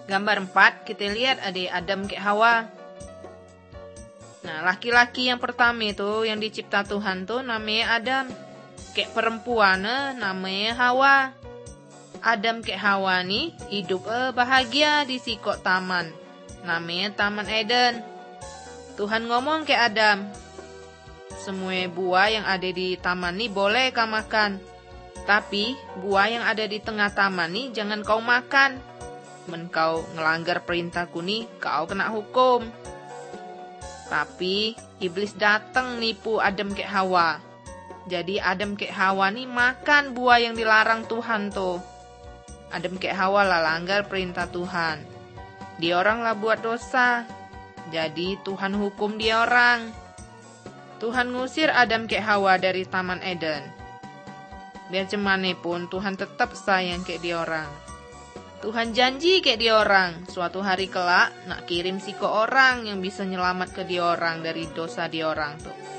Gambar 4 kita lihat ada Adam ke Hawa. Nah, laki-laki yang pertama itu yang dicipta Tuhan tuh namanya Adam. Kek perempuan namanya Hawa. Adam kek Hawa nih hidup bahagia di sikok taman. Namanya Taman Eden. Tuhan ngomong ke Adam, semua buah yang ada di taman nih boleh kau makan. Tapi buah yang ada di tengah taman nih jangan kau makan. Men kau ngelanggar perintahku nih, kau kena hukum. Tapi iblis datang nipu Adam kek Hawa. Jadi Adam kek Hawa nih makan buah yang dilarang Tuhan tuh. Adam kek Hawa lah langgar perintah Tuhan. Dia orang lah buat dosa. Jadi Tuhan hukum dia orang. Tuhan ngusir Adam kek Hawa dari Taman Eden. Biar cemane pun Tuhan tetap sayang kek dia orang. Tuhan janji kek dia orang, suatu hari kelak nak kirim si ke orang yang bisa nyelamat ke dia orang dari dosa dia orang tuh.